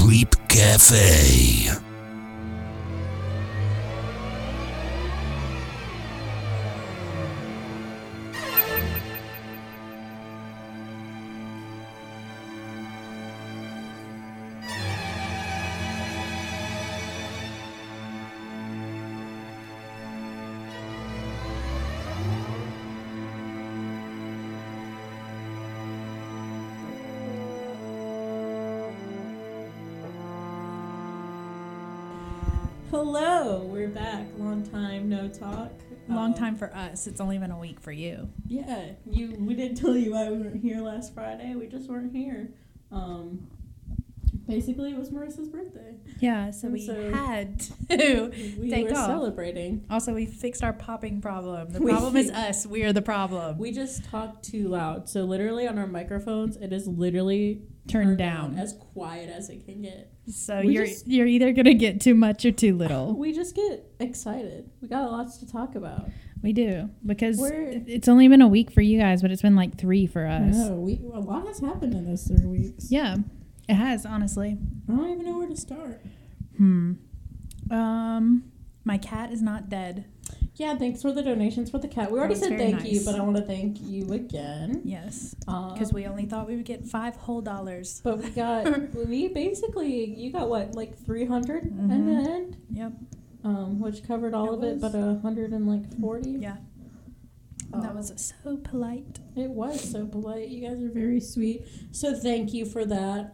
Creep Cafe. Hello, we're back. Long time no talk. Long time for us. It's only been a week for you. Yeah, we didn't tell you why we weren't here last Friday. We just weren't here. Basically, it was Marissa's birthday. Yeah, so we had to We take were off. celebrating. Also, we fixed our popping problem. The problem is us. We are the problem. We just talked too loud. So literally on our microphones, it is literally Turned down. as quiet as it can get. So we you're either going to get too much or too little. We just get excited. We got lots to talk about. We do, because it's only been a week for you guys, but it's been like 3 for us. No, a lot has happened in those 3 weeks. Yeah, it has, honestly. I don't even know where to start. My cat is not dead. Yeah, thanks for the donations for the cat. We already said thank you, but I want to thank you again. Yes, because we only thought we would get $5 whole. But we got, you got what, like 300 in the end? Yep. Which covered all of it, but 140. Yeah. That was so polite. It was so polite. You guys are very sweet. So thank you for that.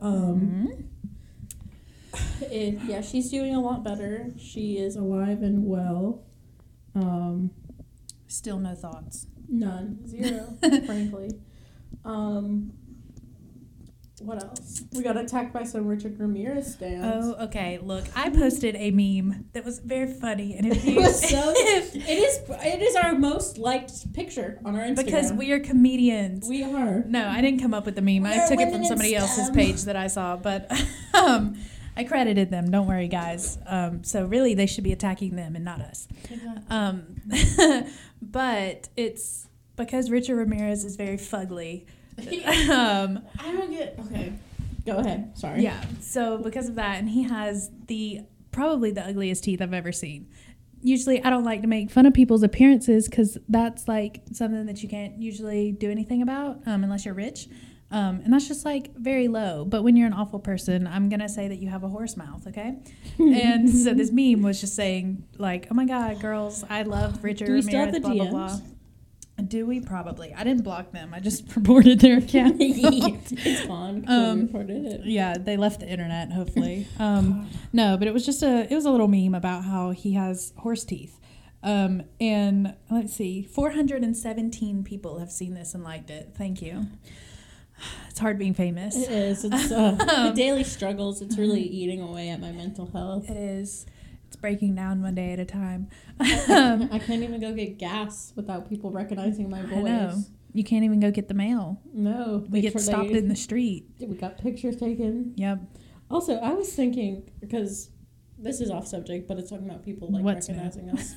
She's doing a lot better. She is alive and well. Still no thoughts. None. 0, frankly. What else? We got attacked by some Richard Ramirez stands. Oh, okay. Look, I posted a meme that was very funny, and if It you, was so. It is our most liked picture on our Instagram. because we are comedians. We are. No, I didn't come up with the meme. I took it from somebody else's page that I saw, but I credited them. Don't worry, guys. So really, they should be attacking them and not us. But it's because Richard Ramirez is very fugly. I don't get. Okay, go ahead. Sorry. Yeah. So because of that, and he has probably the ugliest teeth I've ever seen. Usually, I don't like to make fun of people's appearances because that's like something that you can't usually do anything about unless you're rich. And that's just like very low. But when you're an awful person, I'm going to say that you have a horse mouth, okay? And so this meme was just saying, like, oh my God, girls, I love Richard Do we Ramirez, still have the blah, DMs? blah, blah. Do we? Probably. I didn't block them. I just reported their account. It's fun. We reported it. Yeah, they left the internet, hopefully. No, but it was just a little meme about how he has horse teeth. And let's see, 417 people have seen this and liked it. Thank you. It's hard being famous. It is. It's the daily struggles. It's really eating away at my mental health. It is. It's breaking down one day at a time. I can't even go get gas without people recognizing my voice. I know. You can't even go get the mail. No. We get stopped in the street. We got pictures taken. Yep. Also, I was thinking, because this is off subject, but it's talking about people like recognizing us.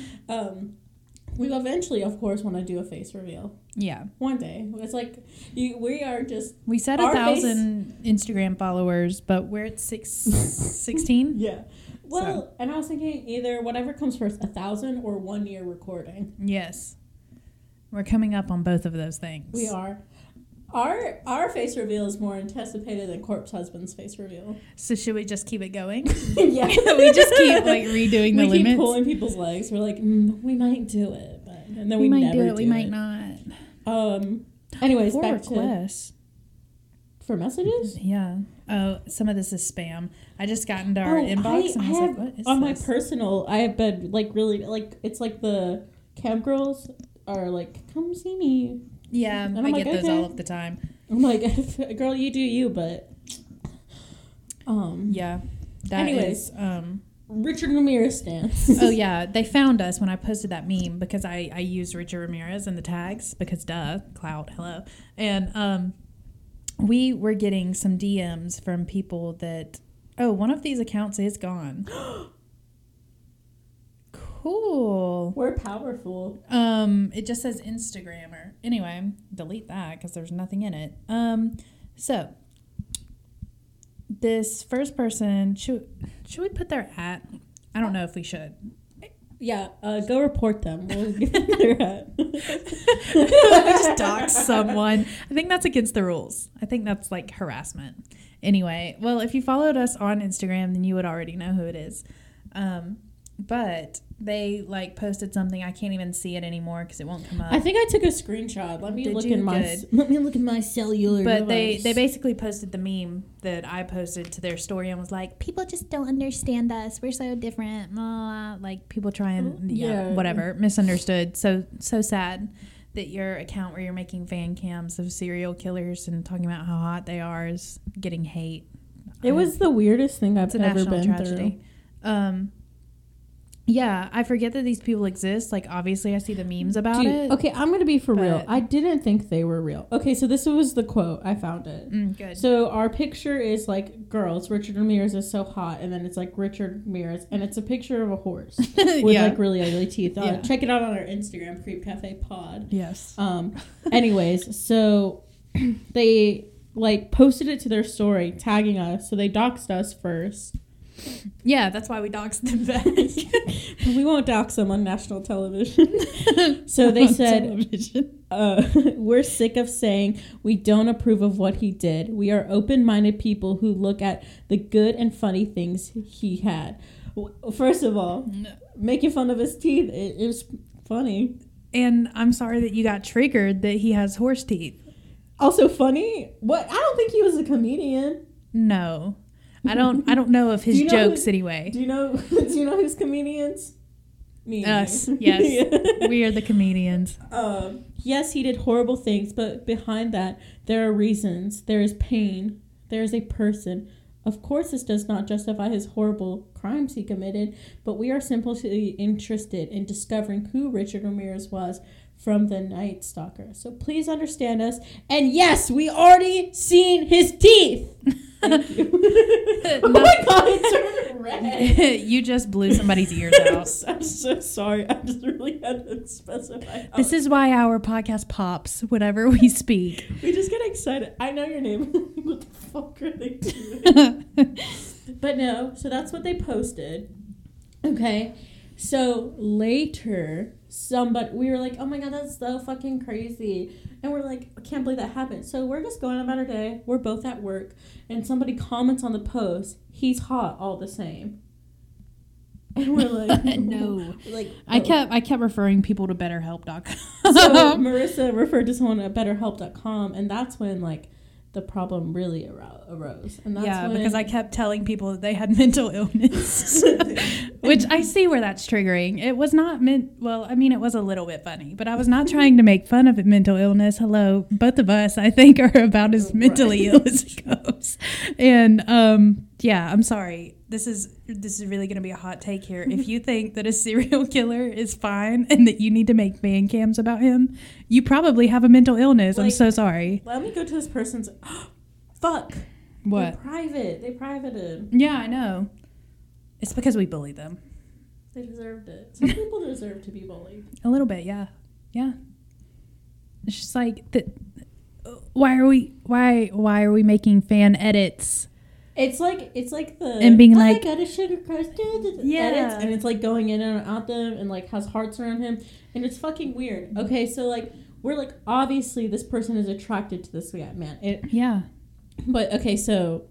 We eventually, of course, want to do a face reveal. Yeah. One day. It's like, we are just... We said 1,000 Instagram followers, but we're at 16? Yeah. Well, and I was thinking either whatever comes first, 1,000 or 1 year recording. Yes. We're coming up on both of those things. We are. Our face reveal is more anticipated than Corpse Husband's face reveal. So should we just keep it going? Yeah. We just keep like redoing the limits. We keep pulling people's legs. We're like, we might do it, and then we might never do it. We might it. not. Anyways, For back requests. For messages? Yeah. Oh, some of this is spam. I just got into our inbox and I was like, what is on this? my personal, I have been like really like it's like the camp girls are like, come see me. Yeah, and I get those all of the time. I'm like, girl, you do you, but yeah. Anyways, Richard Ramirez stance. Oh yeah, they found us when I posted that meme because I used Richard Ramirez in the tags because clout, hello. And we were getting some DMs from people that one of these accounts is gone. Cool. We're powerful. It just says Instagrammer. Anyway, delete that because there's nothing in it. So this first person, should we put their at? I don't know if we should. Yeah, go report them. We'll give them their hat. Just dox someone. I think that's against the rules. I think that's like harassment. Anyway, well, if you followed us on Instagram, then you would already know who it is. But they like posted something. I can't even see it anymore because it won't come up. I think I took a screenshot. Let me look at my cellular But device. they basically posted the meme that I posted to their story and was like, people just don't understand us. We're so different. Blah. Like people try and whatever, misunderstood. So sad that your account where you're making fan cams of serial killers and talking about how hot they are is getting hate. It was the weirdest thing I've ever been tragedy. Through. Yeah, I forget that these people exist. Like, obviously, I see the memes about it. Okay, I'm going to be for real. I didn't think they were real. Okay, so this was the quote. I found it. Good. So our picture is like, girls, Richard Ramirez is so hot. And then it's like Richard Ramirez. And it's a picture of a horse with like really ugly teeth. Check it out on our Instagram, Creep Cafe Pod. Yes. Anyways, so they like posted it to their story, tagging us. So they doxed us first. Yeah, that's why we doxed them back. We won't dox them on national television. So they said, we're sick of saying we don't approve of what he did. We are open-minded people who look at the good and funny things he had. First of all, making fun of his teeth, it was funny. And I'm sorry that you got triggered that he has horse teeth. Also funny? What? I don't think he was a comedian. No. I don't know of his jokes anyway. Do you know who's comedians? Me. Us. Yes. Yeah. We are the comedians. Yes, he did horrible things, but behind that there are reasons. There is pain. There is a person. Of course, this does not justify his horrible crimes he committed, but we are simply interested in discovering who Richard Ramirez was from the Night Stalker. So please understand us. And yes, we already seen his teeth. Thank you. Oh my god, it turned red. You just blew somebody's ears out. I'm so sorry. I just really had to specify. This is why our podcast pops whenever we speak. We just get excited. I know your name. What the fuck are they doing? But no, so that's what they posted. Okay. So later, we were like, oh my god, that's so fucking crazy. And we're like, I can't believe that happened. So we're just going about our day. We're both at work. And somebody comments on the post, he's hot all the same. And we're like, no. Like, I kept referring people to BetterHelp.com. So Marissa referred to someone at BetterHelp.com. And that's when, like, the problem really arose. And that's because I kept telling people that they had mental illness, which I see where that's triggering. It was not meant, well, I mean, it was a little bit funny, but I was not trying to make fun of mental illness. Hello, both of us, I think, are about as mentally ill as it goes. And yeah, I'm sorry. This is really going to be a hot take here. If you think that a serial killer is fine and that you need to make fan cams about him, you probably have a mental illness. Like, I'm so sorry. Let me go to this person's... Fuck. What? They privated. Yeah, I know. It's because we bullied them. They deserved it. Some people deserve to be bullied. A little bit, yeah. Yeah. It's just like, why are we making fan edits? It's like the and being like, I got a sugar crush edits, and it's like going in and out them and like has hearts around him, and it's fucking weird. Okay, so like we're like, obviously this person is attracted to this guy, man. Yeah. But okay, so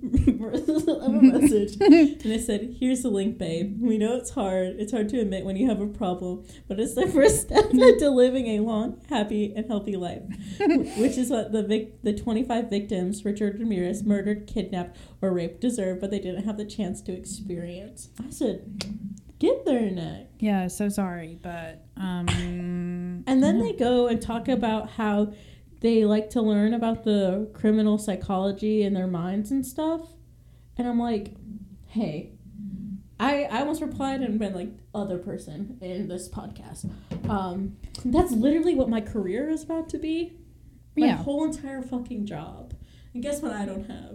I have a message, and it said, "Here's the link, babe. We know it's hard. It's hard to admit when you have a problem, but it's the first step to living a long, happy, and healthy life." Which is what the 25 victims Richard Ramirez murdered, kidnapped, or raped deserve, but they didn't have the chance to experience. I said, "Get their neck." Yeah, so sorry, but and then they go and talk about how they like to learn about the criminal psychology in their minds and stuff. And I'm like, hey, I almost replied and been like, other person in this podcast. That's literally what my career is about to be. My whole entire fucking job. And guess what I don't have?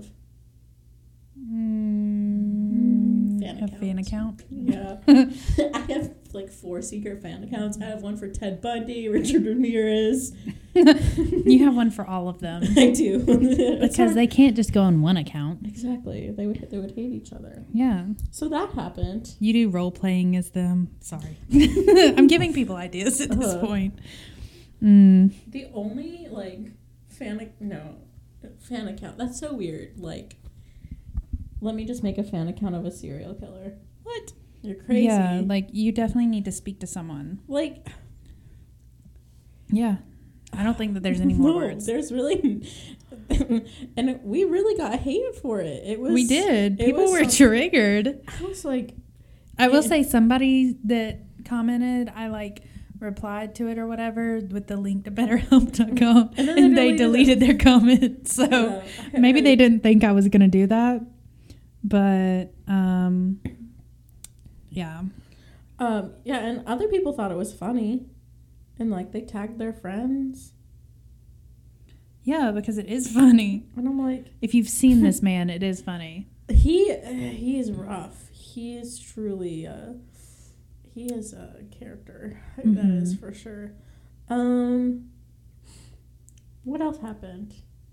A fan account? Yeah. I have like 4 secret fan accounts. I have one for Ted Bundy, Richard Ramirez, You have one for all of them. I do. Because they can't just go on one account. Exactly. They would hate each other. Yeah. So that happened. You do role playing as them. Sorry. I'm giving people ideas at this point. The only fan account. That's so weird. Let me just make a fan account of a serial killer. What? You're crazy. Yeah, you definitely need to speak to someone. Yeah. I don't think that there's any more words. There's really, and we really got hated for it. We did. People were triggered. I was like, I will say somebody that commented, I replied to it or whatever with the link to BetterHelp.com, and they deleted their comment. So maybe they didn't think I was gonna do that, but yeah. Yeah, and other people thought it was funny. And, they tagged their friends. Yeah, because it is funny. And I'm like... If you've seen this man, it is funny. He is rough. He is truly... he is a character. Mm-hmm. That is for sure. What else happened?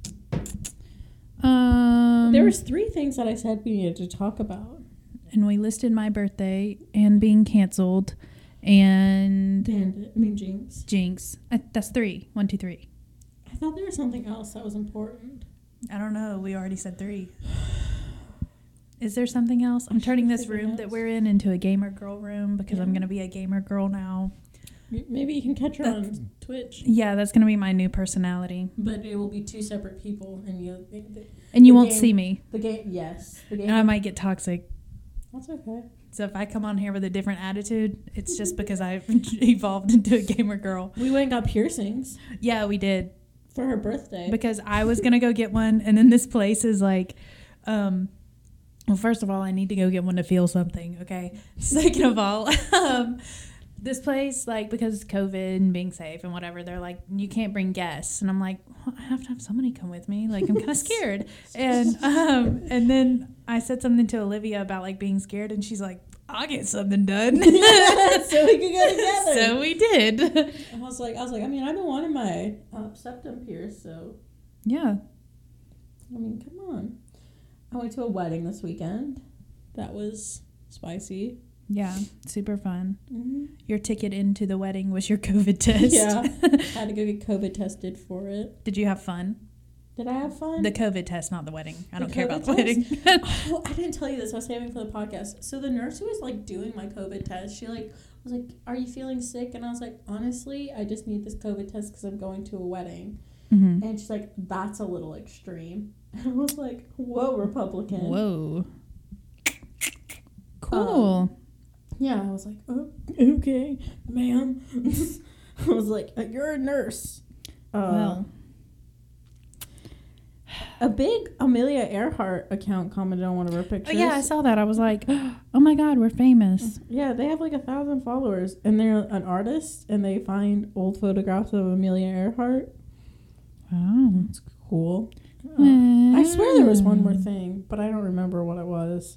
There was 3 things that I said we needed to talk about. And we listed my birthday and being canceled... And Jinx. That's 3. 1, 2, 3. I thought there was something else that was important. I don't know. We already said 3. Is there something else? I'm turning this room that we're in into a gamer girl room because I'm going to be a gamer girl now. Maybe you can catch her on Twitch. Yeah, that's going to be my new personality. But it will be 2 separate people, and you won't see me. The game, yes. The game. And I might get toxic. That's okay. So if I come on here with a different attitude, it's just because I've evolved into a gamer girl. We went and got piercings. Yeah, we did. For her birthday. Because I was going to go get one, and then this place is well, first of all, I need to go get one to feel something, okay? Second of all, this place, because it's COVID and being safe and whatever, they're like, you can't bring guests. And I'm like, well, I have to have somebody come with me. I'm kind of scared. And then I said something to Olivia about, being scared, and she's like, I'll get something done. So we could go together. So we did. I was like, I've been wanting my septum pierced, so. Yeah. Come on. I went to a wedding this weekend. That was spicy. Yeah, super fun. Mm-hmm. Your ticket into the wedding was your COVID test. Yeah, I had to go get COVID tested for it. Did you have fun? Did I have fun? The COVID test, not the wedding. I don't care about COVID the wedding. Oh, I didn't tell you this. I was saving for the podcast. So the nurse who was doing my COVID test, she was like, "Are you feeling sick?" And I was like, "Honestly, I just need this COVID test because I'm going to a wedding." Mm-hmm. And she's like, "That's a little extreme." And I was like, "Whoa, Republican." Whoa. Cool. Yeah, I was like, oh, okay, ma'am. I was like, you're a nurse. Well. A big Amelia Earhart account commented on one of her pictures. Yeah, I saw that. I was like, oh my God, we're famous. Yeah, they have 1,000 followers, and they're an artist, and they find old photographs of Amelia Earhart. Wow. That's cool. I swear there was one more thing, but I don't remember what it was.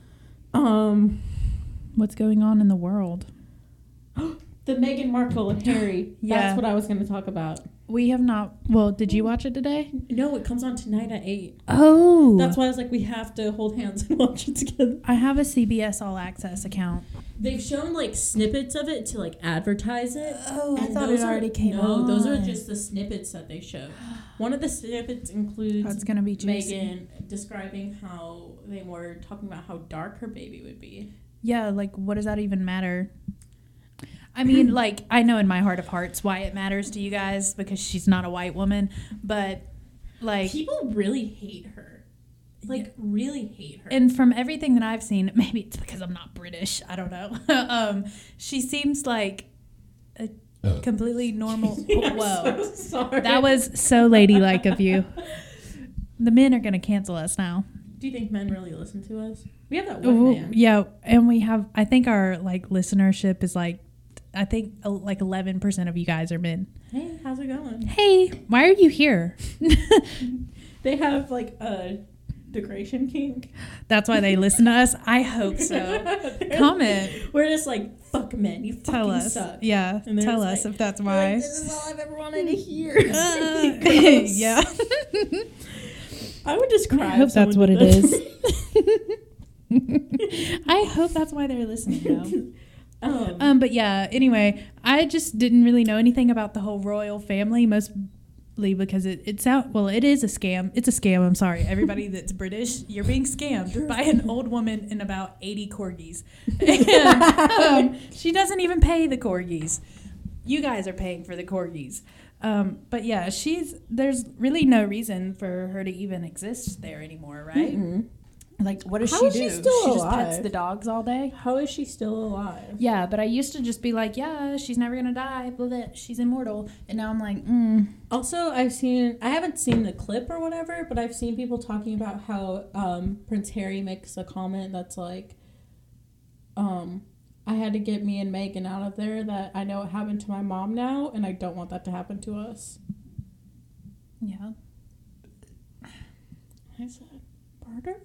What's going on in the world? The Meghan Markle and Harry. Yeah. That's what I was going to talk about. We have not. Well, did you watch it today? No, it comes on tonight at 8. Oh. That's why I was like, we have to hold hands and watch it together. I have a CBS All Access account. They've shown snippets of it to advertise it. Oh, I thought it already came on. No, those are just the snippets that they show. One of the snippets includes it's gonna be juicy. Meghan describing how they were talking about how dark her baby would be. Yeah, what does that even matter? I mean, I know in my heart of hearts why it matters to you guys because she's not a white woman, but people really hate her. Really hate her. And from everything that I've seen, maybe it's because I'm not British, I don't know. She seems like a completely normal. Whoa. So sorry. That was so ladylike of you. The men are going to cancel us now. Do you think men really listen to us? We have that one man. Yeah, and we have, I think our listenership is I think 11% of you guys are men. Hey, how's it going? Hey, why are you here? They have a degradation kink. That's why they listen to us? I hope so. Comment. We're just fuck fuck men. You Tell fucking us. suck. Yeah, And they're tell just us like- if that's Like, why. this is all I've ever wanted to hear. Yeah. I would just cry. I hope if someone that's what did it that to is. I hope that's why they're listening though. me. But yeah, anyway, I just didn't really know anything about the whole royal family, mostly because it is a scam. It's a scam. I'm sorry. Everybody that's British, you're being scammed by an old woman and about 80 corgis. And she doesn't even pay the corgis. You guys are paying for the corgis. But yeah, there's really no reason for her to even exist there anymore, right? Mm-mm. Like, what does How she is do? she still just pets alive? the dogs all day? How is she still alive? Yeah, but I used to just be like, yeah, she's never gonna die, blah, blah, she's immortal. And now I'm like, Also, I haven't seen the clip or whatever, but I've seen people talking about how Prince Harry makes a comment that's like, I had to get me and Meghan out of there, that I know what happened to my mom now, and I don't want that to happen to us. yeah. I said, murder?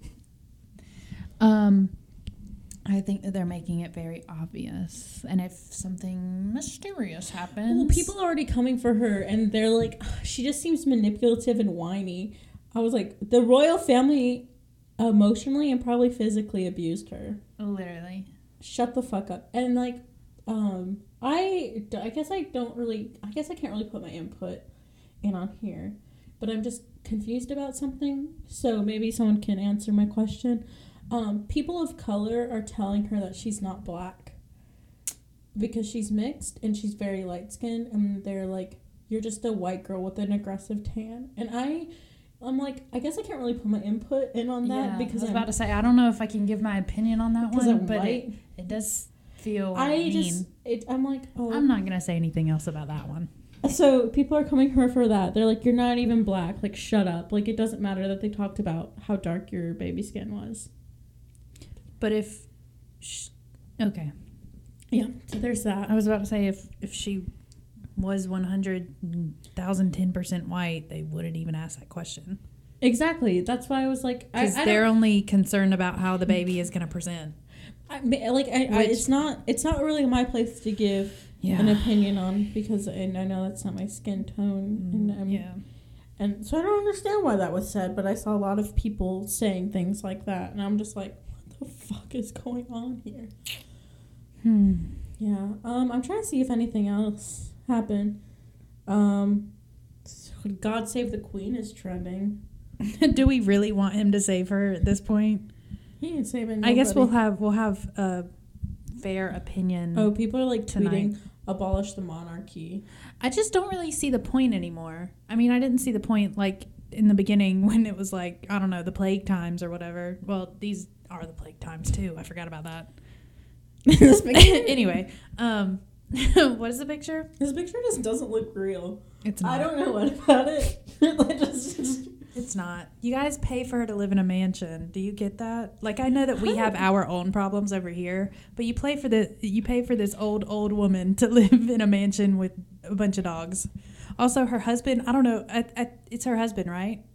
I think that they're making it very obvious. And if something mysterious happens. Well, people are already coming for her, and they're like, "Ugh, she just seems manipulative and whiny." I was like, the royal family emotionally and probably physically abused her. Literally. Shut the fuck up. And like, I guess I can't really put my input in on here, but I'm just confused about something. So maybe someone can answer my question. People of color are telling her that she's not black because she's mixed and she's very light skinned, and they're like, you're just a white girl with an aggressive tan. And I'm like, I guess I can't really put my input in on that because I was about to say, I don't know if I can give my opinion on that one, I'm but white. it does feel I'm mean. like, oh. I'm not gonna say anything else about that one. So people are coming her for that. They're like, you're not even black. Like, shut up. Like, it doesn't matter that they talked about how dark your baby skin was. But okay. Yeah, so there's that. I was about to say if she was 100,010% white, they wouldn't even ask that question. Exactly. That's why I was like, Because they're only concerned about how the baby is going to present. It's not really my place to give an opinion on, because and I know that's not my skin tone. And so I don't understand why that was said, but I saw a lot of people saying things like that, and I'm just like, what the fuck is going on here? Yeah. I'm trying to see if anything else happened. God Save the Queen is trending. Do we really want him to save her at this point? He ain't saving I guess nobody. we'll have a fair opinion. Oh, people are like tonight. tweeting, abolish the monarchy. I just don't really see the point anymore. I mean, I didn't see the point like in the beginning when it was like, I don't know, the plague times or whatever. Well, these are the plague times too. I forgot about that. Anyway, what is the picture? This picture just doesn't look real. It's not. I don't know what about it. It's not. You guys pay for her to live in a mansion. Do you get that? Like, I know that we have our own problems over here, but you pay for this old woman to live in a mansion with a bunch of dogs. Also, her husband, I don't know. It's her husband, right?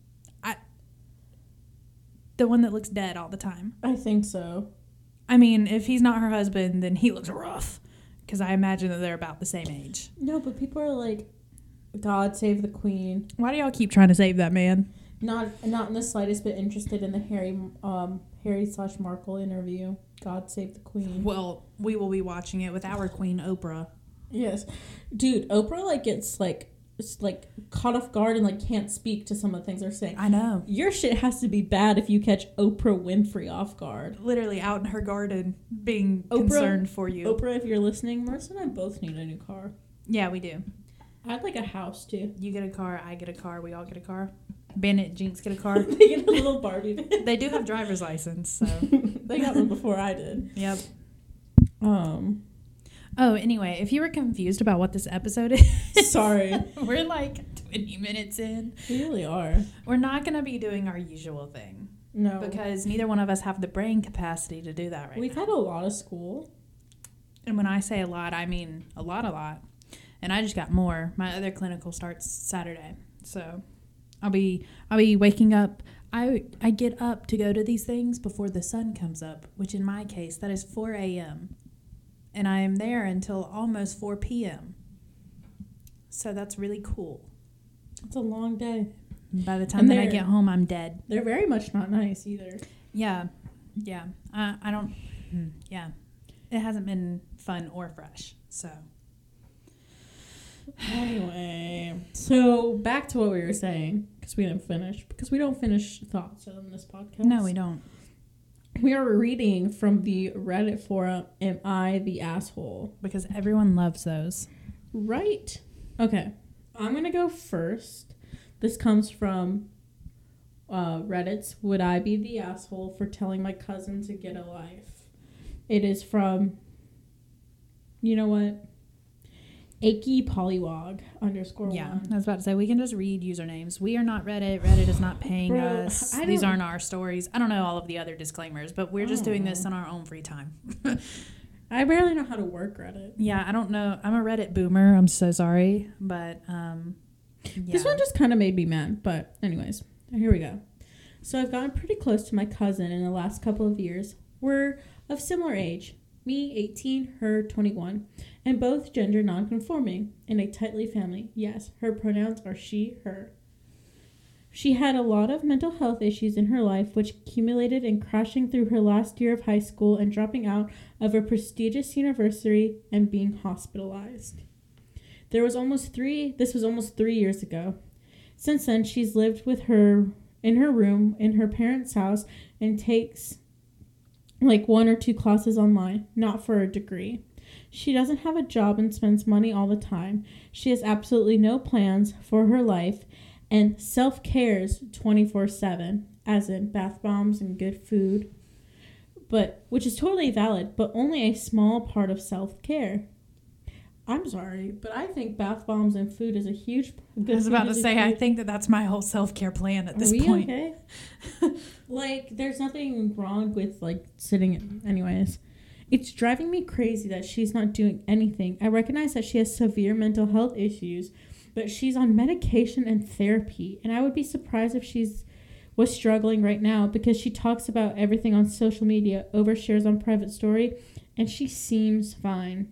The one that looks dead all the time. I think so. I mean, if he's not her husband, then he looks rough. Because I imagine that they're about the same age. No, but people are like, God Save the Queen. Why do y'all keep trying to save that man? Not in the slightest bit interested in the Harry/Markle interview. God Save the Queen. Well, we will be watching it with our queen, Oprah. Yes, dude. Oprah gets caught off guard and can't speak to some of the things they're saying. I know. Your shit has to be bad if you catch Oprah Winfrey off guard. Literally out in her garden, being concerned for you. Oprah, if you're listening, Marissa and I both need a new car. Yeah, we do. I'd like a house too. You get a car, I get a car, we all get a car. Bennett and Jinx get a car. They get a little Barbie van. They do have driver's license, so they got one before I did. Yep. Oh, anyway, if you were confused about what this episode is, sorry. We're 20 minutes in. We really are. We're not going to be doing our usual thing. No. Because neither one of us have the brain capacity to do that We've now. had a lot of school. And when I say a lot, I mean a lot. And I just got more. My other clinical starts Saturday. So I'll be waking up. I get up to go to these things before the sun comes up, which in my case, that is 4 a.m. and I am there until almost 4 p.m. So that's really cool. It's a long day. By the time that I get home, I'm dead. They're very much not nice either. Yeah. I don't. Yeah, it hasn't been fun or fresh. So anyway, so back to what we were saying, because we didn't finish, because we don't finish thoughts on this podcast. No, we don't. We are reading from the Reddit forum, Am I the Asshole? Because everyone loves those. Right. Okay. I'm going to go first. This comes from Reddit's Would I Be the Asshole for Telling My Cousin to Get a Life? It is from, you know what? Achy Pollywog _ Yeah, 1. I was about to say, we can just read usernames. We are not Reddit. Reddit is not paying us. These aren't our stories. I don't know all of the other disclaimers, but we're just doing this on our own free time. I barely know how to work Reddit. Yeah, I don't know. I'm a Reddit boomer. I'm so sorry. But, yeah. This one just kind of made me mad. But anyways, here we go. So I've gotten pretty close to my cousin in the last couple of years. We're of similar age. Me, 18, her, 21. And both gender non-conforming. In a tightly family. Yes, her pronouns are she, her. She had a lot of mental health issues in her life, which accumulated in crashing through her last year of high school and dropping out of a prestigious university and being hospitalized. This was almost 3 years ago. Since then, she's lived with her in her room in her parents' house and takes like 1 or 2 classes online, not for a degree. She doesn't have a job and spends money all the time. She has absolutely no plans for her life and self-cares 24/7, as in bath bombs and good food, which is totally valid, but only a small part of self-care. I'm sorry, but I think bath bombs and food is a huge... I was about to say, I think that's my whole self-care plan at this point. Okay? Like, there's nothing wrong with, like, sitting... Anyways, it's driving me crazy that she's not doing anything. I recognize that she has severe mental health issues, but she's on medication and therapy, and I would be surprised if was struggling right now because she talks about everything on social media, overshares on private story, and she seems fine.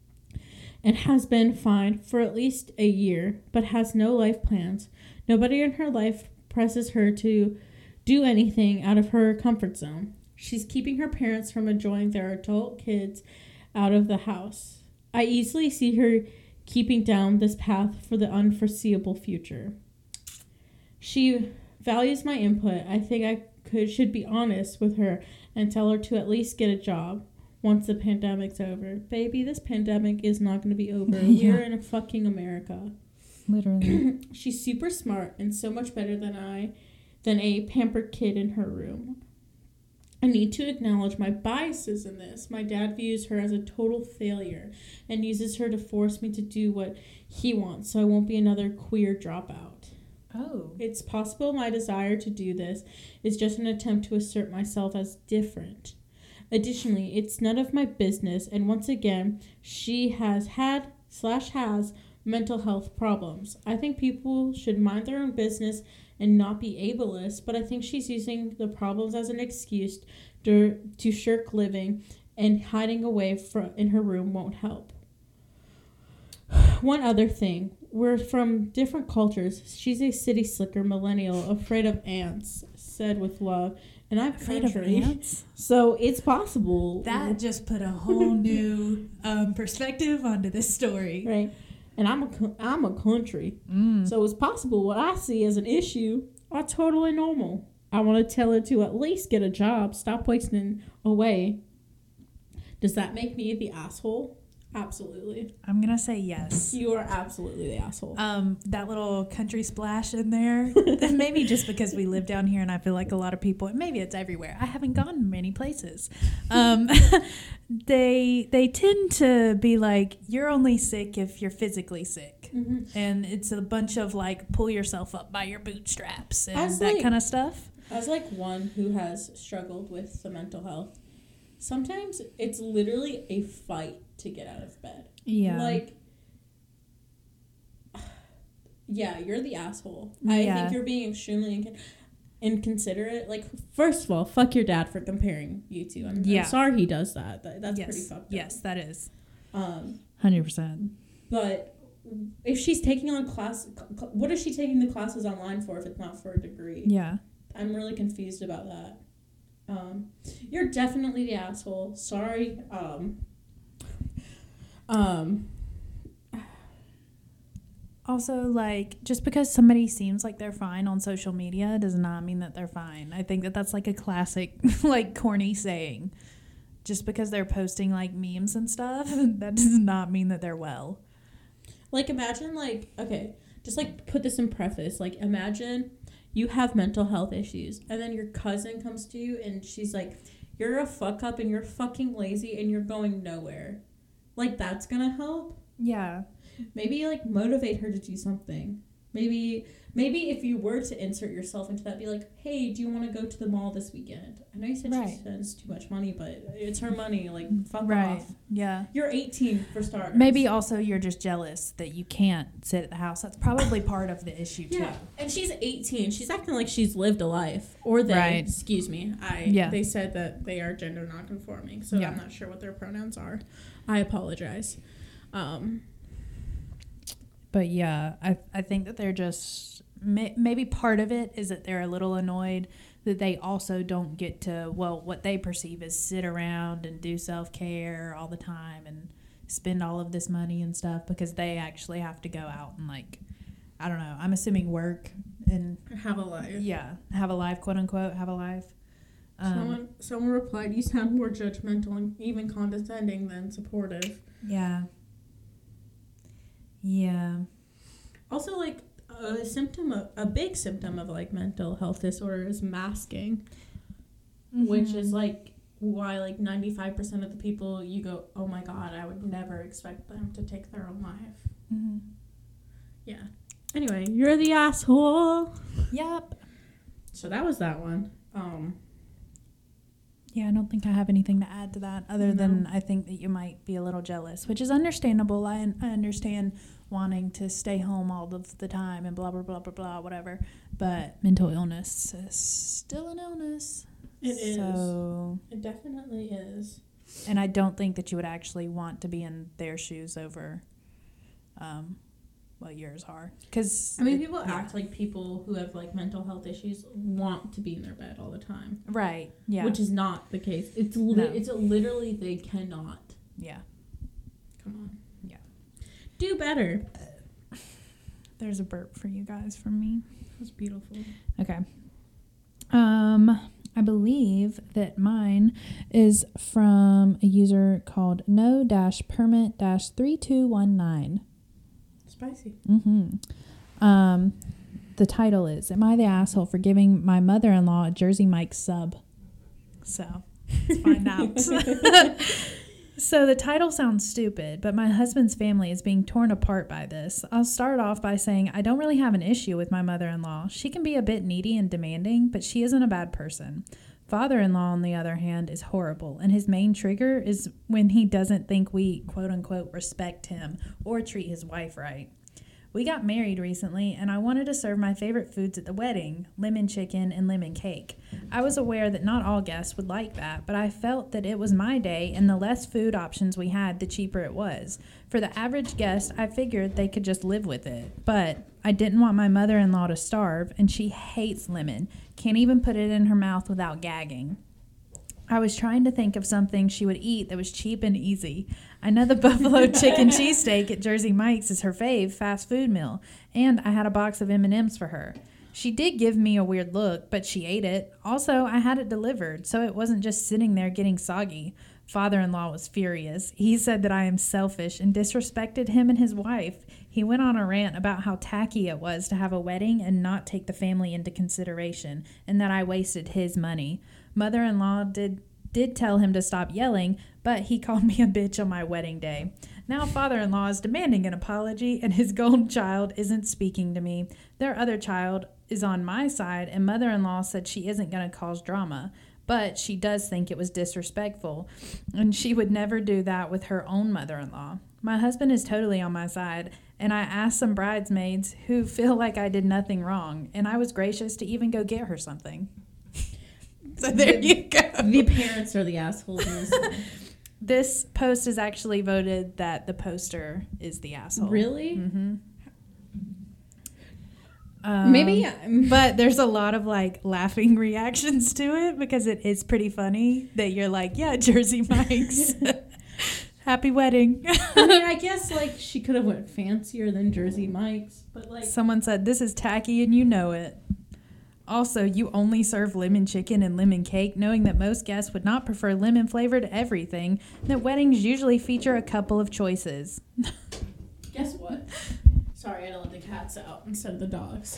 And has been fine for at least a year, but has no life plans. Nobody in her life presses her to do anything out of her comfort zone. She's keeping her parents from enjoying their adult kids out of the house. I easily see her keeping down this path for the unforeseeable future. She values my input. I think I should be honest with her and tell her to at least get a job. Once the pandemic's over. Baby, this pandemic is not going to be over. Yeah. We're in fucking America. Literally. She's super smart and so much better than a pampered kid in her room. I need to acknowledge my biases in this. My dad views her as a total failure and uses her to force me to do what he wants so I won't be another queer dropout. Oh. It's possible my desire to do this is just an attempt to assert myself as different. Additionally, it's none of my business, and once again, she has mental health problems. I think people should mind their own business and not be ableist, but I think she's using the problems as an excuse to shirk living, and hiding away in her room won't help. One other thing, we're from different cultures. She's a city slicker millennial afraid of ants, said with love. And I'm Afraid of country, ants? so it's possible. That just put a whole new perspective onto this story. Right. And I'm a country, so it's possible what I see as an issue are totally normal. I want to tell her to at least get a job, stop wasting away. Does that make me the asshole? Absolutely. I'm going to say yes. You are absolutely the asshole. That little country splash in there, maybe just because we live down here and I feel like a lot of people, and maybe it's everywhere. I haven't gone many places. They tend to be like, you're only sick if you're physically sick. Mm-hmm. And it's a bunch of like, pull yourself up by your bootstraps and that kind of stuff. As like one who has struggled with the mental health, sometimes it's literally a fight to get out of bed. Yeah. Like, yeah, you're the asshole. Yeah. I think you're being extremely... inconsiderate. Like, first of all, fuck your dad for comparing you two. I'm sorry he does that. That's pretty fucked up. Yes, that is. 100%. But if she's taking on what is she taking the classes online for if it's not for a degree? Yeah. I'm really confused about that. You're definitely the asshole. Sorry. Also, like, just because somebody seems like they're fine on social media does not mean that they're fine. I think that that's like a classic, like, corny saying. Just because they're posting, like, memes and stuff, that does not mean that they're well. Like, imagine, like, okay, just, like, put this in preface. Like, imagine you have mental health issues, and then your cousin comes to you, and she's like, you're a fuck up, and you're fucking lazy, and you're going nowhere. Like, that's gonna help? Yeah. Maybe, like, motivate her to do something. Maybe if you were to insert yourself into that, be like, hey, do you want to go to the mall this weekend? I know you said she spends too much money, but it's her money. Like, fuck off. Yeah. You're 18 for starters. Maybe also you're just jealous that you can't sit at the house. That's probably part of the issue, too. Yeah, and she's 18. She's acting like she's lived a life. Or they, excuse me. They said that they are gender nonconforming, so I'm not sure what their pronouns are. I apologize. But yeah, I think that they're just, maybe part of it is that they're a little annoyed that they also don't get to, well, what they perceive as sit around and do self-care all the time and spend all of this money and stuff, because they actually have to go out and, like, I don't know, I'm assuming work and have a life. Yeah, have a life, quote unquote, have a life. Someone replied, you sound more judgmental and even condescending than supportive. Yeah. Yeah. Also, like, a big symptom of, like, mental health disorder is masking, which is, like, why, like, 95% of the people you go, oh my god, I would never expect them to take their own life. Mm-hmm. Yeah. Anyway, you're the asshole. Yep. So that was that one. Yeah, I don't think I have anything to add to that other than I think that you might be a little jealous, which is understandable. I understand wanting to stay home all of the time and blah, blah, blah, blah, blah, whatever. But mental illness is still an illness. It is. It definitely is. And I don't think that you would actually want to be in their shoes over what yours are. Cause I mean, people act like people who have, like, mental health issues want to be in their bed all the time. Right. Yeah. Which is not the case. It's literally they cannot. Yeah. Come on. Yeah. Do better. There's a burp for you guys from me. That was beautiful. Okay. I believe that mine is from a user called no-permit-3219. Spicy. Mm-hmm. The title is, Am I the Asshole for Giving My Mother-in-Law a Jersey Mike's sub? So, let's find out. So the title sounds stupid, but my husband's family is being torn apart by this. I'll start off by saying I don't really have an issue with my mother-in-law. She can be a bit needy and demanding, but she isn't a bad person. Father-in-law, on the other hand, is horrible, and his main trigger is when he doesn't think we, quote-unquote, respect him or treat his wife right. We got married recently, and I wanted to serve my favorite foods at the wedding, lemon chicken and lemon cake. I was aware that not all guests would like that, but I felt that it was my day, and the less food options we had, the cheaper it was. For the average guest, I figured they could just live with it, but I didn't want my mother-in-law to starve, and she hates lemon, can't even put it in her mouth without gagging. I was trying to think of something she would eat that was cheap and easy. I know the buffalo chicken cheesesteak at Jersey Mike's is her fave fast food meal, and I had a box of M&Ms for her. She did give me a weird look, but she ate it. Also, I had it delivered, so it wasn't just sitting there getting soggy. Father-in-law was furious. He said that I am selfish and disrespected him and his wife. He went on a rant about how tacky it was to have a wedding and not take the family into consideration, and that I wasted his money. Mother-in-law did tell him to stop yelling, but he called me a bitch on my wedding day. Now father-in-law is demanding an apology, and his golden child isn't speaking to me. Their other child is on my side, and mother-in-law said she isn't going to cause drama. But she does think it was disrespectful, and she would never do that with her own mother-in-law. My husband is totally on my side, and I asked some bridesmaids who feel like I did nothing wrong, and I was gracious to even go get her something. So there you go. The parents are the assholes in this one. This post is actually voted that the poster is the asshole. Really? Mm-hmm. Maybe. But there's a lot of like laughing reactions to it because it is pretty funny that you're like, yeah, Jersey Mike's. Happy wedding. I mean, I guess like she could have went fancier than Jersey Mike's, but like Someone said, this is tacky and you know it. Also, you only serve lemon chicken and lemon cake, knowing that most guests would not prefer lemon flavored everything, that weddings usually feature a couple of choices. guess what? Sorry, I had to let the cats out instead of the dogs.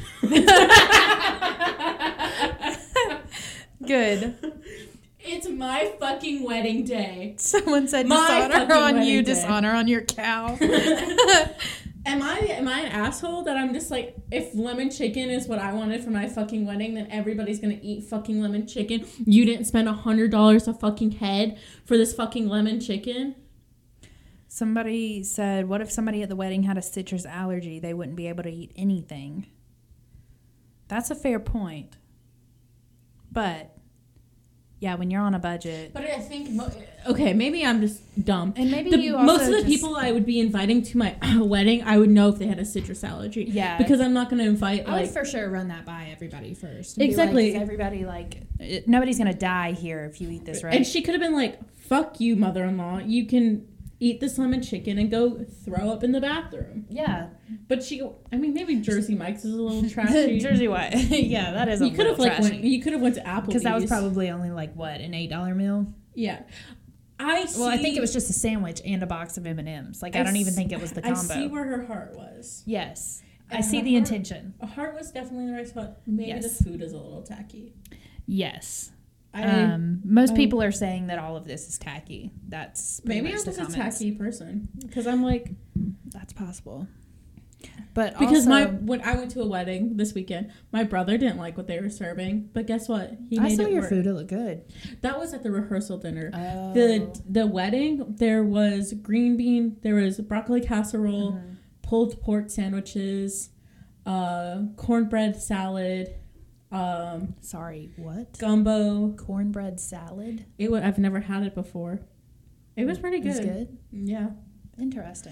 Good. It's my fucking wedding day. Someone said My dishonor fucking on wedding you, day. dishonor on your cow. Am I an asshole that I'm just like, if lemon chicken is what I wanted for my fucking wedding, then everybody's gonna eat fucking lemon chicken? You didn't spend $100 a fucking head for this fucking lemon chicken? Somebody said, what if somebody at the wedding had a citrus allergy? They wouldn't be able to eat anything. That's a fair point. But, yeah, when you're on a budget. But I think, okay, maybe I'm just dumb. And maybe you also most of the just- people I would be inviting to my wedding, I would know if they had a citrus allergy. Yeah. Because I'm not going to invite, I like... would for sure run that by everybody first. Exactly. Is everybody nobody's going to die here if you eat this, right? And she could have been like, fuck you, mother-in-law. You can eat this lemon chicken and go throw up in the bathroom. Yeah. But maybe Jersey Mike's is a little trashy. Jersey White. Yeah, that is a You could have little trashy. you could have went to Applebee's. Because that was probably only like, what, an $8 meal? Yeah. I think it was just a sandwich and a box of M&Ms. Like, I don't even think it was the combo. I see where her heart was. Yes. I And see her the heart- intention. Her heart was definitely in the right spot. Maybe Yes. the food is a little tacky. Yes. I Most people are saying that all of this is tacky. That's pretty maybe I'm much the just a comments. tacky person because I'm like That's possible. But because also, when I went to a wedding this weekend, my brother didn't like what they were serving, but guess what? He I made saw it your work. food. It looked good. That was at the rehearsal dinner. Oh. The wedding, there was green bean, there was broccoli casserole, pulled pork sandwiches, cornbread salad, Sorry, what? gumbo. Cornbread salad? I've never had it before. It was pretty It good. was good? Yeah. Interesting.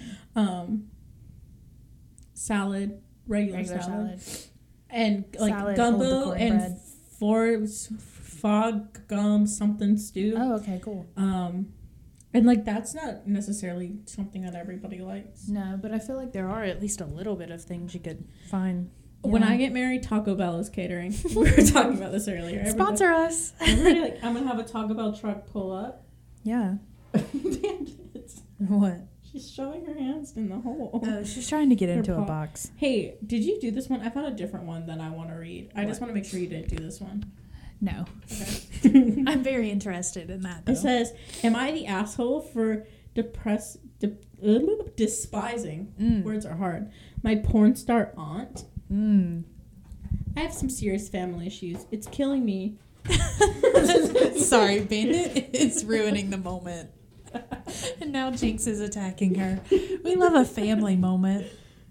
Salad, regular salad. salad. And like Salad, hold the gumbo and cornbread. fog gum something stew. Oh, okay, cool. And like that's not necessarily something that everybody likes. No, but I feel like there are at least a little bit of things you could find. When I get married, Taco Bell is catering. We were talking about this earlier. Sponsor us. Everybody, like, I'm gonna have a Taco Bell truck pull up. Yeah. Bandits. What? She's showing her hands in the hole. Oh, she's trying to get into a pop. box. Hey, did you do this one? I found a different one that I want to read. I just want to make sure you didn't do this one. No. Okay. I'm very interested in that, though. It says, "Am I the asshole for despising? Words are hard. My porn star aunt. I have some serious family issues. It's killing me." Sorry, Bandit is ruining the moment. And now Jinx is attacking her. We love a family moment.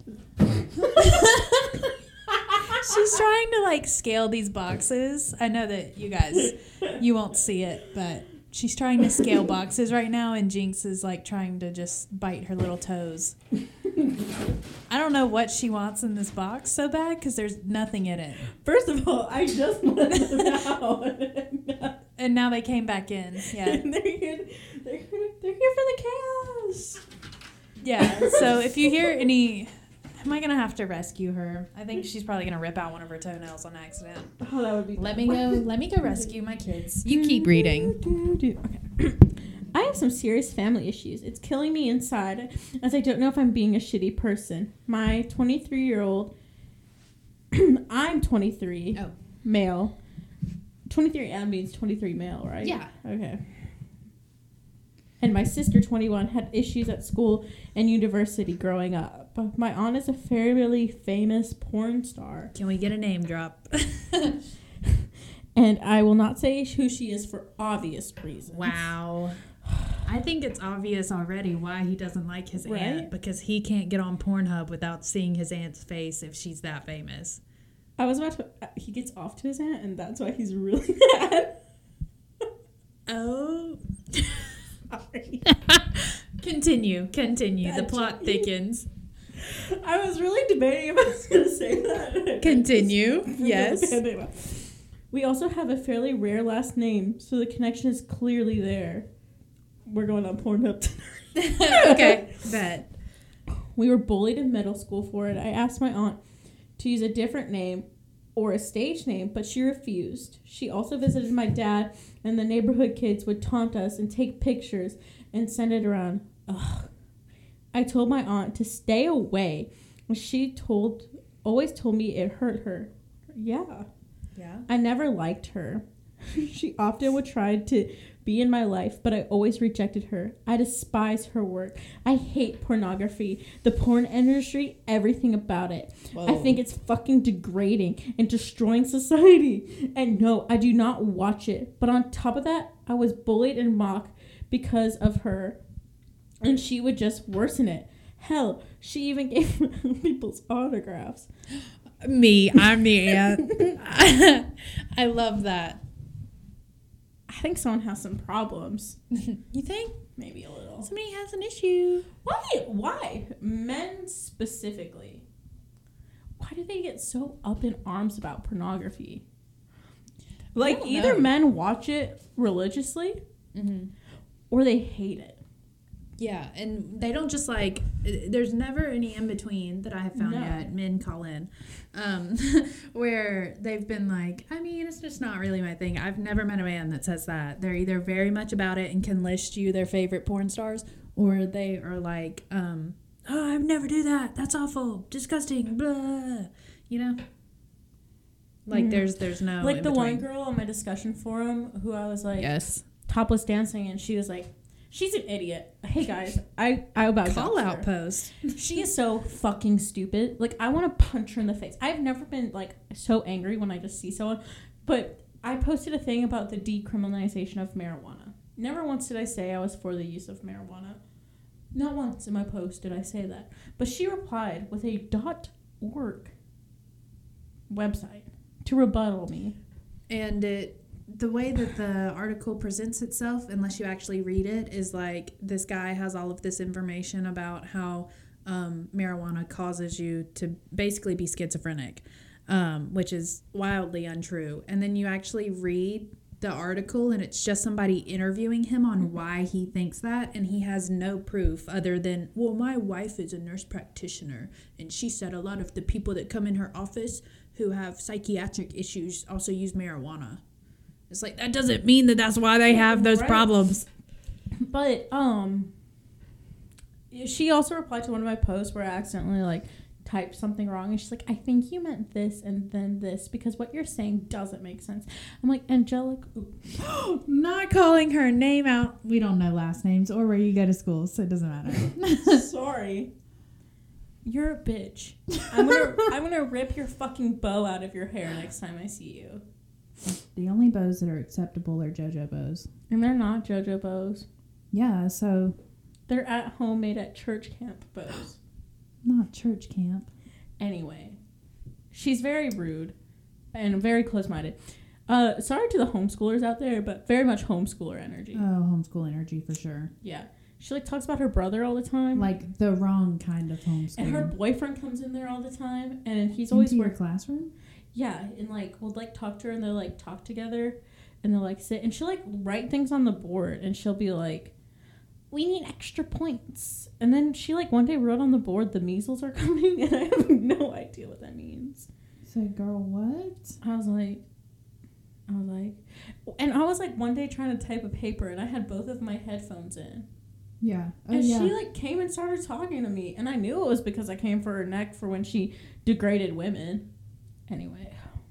She's trying to like scale these boxes. I know that you won't see it, but she's trying to scale boxes right now, and Jinx is like trying to just bite her little toes. I don't know what she wants in this box so bad because there's nothing in it. First of all, I just let them out. And now they came back in. Yeah. And they're here for the chaos. Yeah, so if you hear any... Am I going to have to rescue her? I think she's probably going to rip out one of her toenails on accident. Oh, that would be Let me go rescue my kids. You keep reading. Okay. I have some serious family issues. It's killing me inside as I don't know if I'm being a shitty person. My 23-year-old... I'm 23. Oh. Male. 23 means 23 male, right? Yeah. Okay. And my sister, 21, had issues at school and university growing up. But my aunt is a fairly famous porn star. Can we get a name drop? And And I will not say who she is for obvious reasons. Wow. I think it's obvious already why he doesn't like his Right? aunt, because he can't get on Pornhub without seeing his aunt's face if she's that famous. I was about to. He gets off to his aunt, and that's why he's really mad. Oh. Sorry. Continue. The Bad plot joke. thickens. I was really debating if I was going to say that. Continue. Yes. We also have a fairly rare last name, so the connection is clearly there. We're going on Pornhub tonight. Okay. Bet. We were bullied in middle school for it. I asked my aunt to use a different name or a stage name, but she refused. She also visited my dad, and the neighborhood kids would taunt us and take pictures and send it around. Ugh. I told my aunt to stay away. She always told me it hurt her. Yeah. Yeah. I never liked her. She often would try to be in my life, but I always rejected her. I despise her work. I hate pornography, the porn industry, everything about it. Whoa. I think it's fucking degrading and destroying society. And no, I do not watch it. But on top of that, I was bullied and mocked because of her. And she would just worsen it. Hell, she even gave people's autographs. I'm the aunt. I love that. I think someone has some problems. You think? Maybe a little. Somebody has an issue. Why? Men specifically. Why do they get so up in arms about pornography? Like, don't either know. men watch it religiously or they hate it. Yeah, and they don't just like, there's never any in between that I have found No. yet. Men call in, where they've been like, I mean, it's just not really my thing. I've never met a man that says that. They're either very much about it and can list you their favorite porn stars, or they are like, oh, I would never do that. That's awful, disgusting, blah. You know, like there's no Like in the one between. girl on my discussion forum who I was like, Yes, topless dancing, and she was like, she's an idiot. Hey guys, I about call doxed out her. post. She is so fucking stupid. Like, I want to punch her in the face. I've never been, like, so angry when I just see someone. But I posted a thing about the decriminalization of marijuana. Never once did I say I was for the use of marijuana. Not once in my post did I say that. But she replied with a .org website to rebuttal me. And the way that the article presents itself, unless you actually read it, is like this guy has all of this information about how marijuana causes you to basically be schizophrenic, which is wildly untrue. And then you actually read the article, and it's just somebody interviewing him on why he thinks that, and he has no proof other than, well, my wife is a nurse practitioner, and she said a lot of the people that come in her office who have psychiatric issues also use marijuana. It's like, that doesn't mean that that's why they have those Right. problems. But, she also replied to one of my posts where I accidentally, like, typed something wrong. And she's like, I think you meant this and then this because what you're saying doesn't make sense. I'm like, Angelic. Not calling her name out. We don't know last names or where you go to school, so it doesn't matter. Sorry. You're a bitch. I'm gonna rip your fucking bow out of your hair next time I see you. The only bows that are acceptable are JoJo bows. And they're not JoJo bows. Yeah, so They're at home made at church camp bows. not church camp. Anyway, she's very rude and very close-minded. Sorry to the homeschoolers out there, but very much homeschooler energy. Oh, homeschool energy for sure. Yeah. She, like, talks about her brother all the time. Like the wrong kind of homeschool. And her boyfriend comes in there all the time, and he's always Into your working. classroom? Yeah, and, like, we'll, like, talk to her, and they'll, like, talk together, and they'll, like, sit, and she'll, like, write things on the board, and she'll be like, we need extra points. And then she, like, one day wrote on the board, the measles are coming, and I have no idea what that means. So, girl, what? I was like, and I was, like, one day trying to type a paper, and I had both of my headphones in. Yeah. Oh, And yeah. she, like, came and started talking to me. And I knew it was because I came for her neck for when she degraded women. Anyway.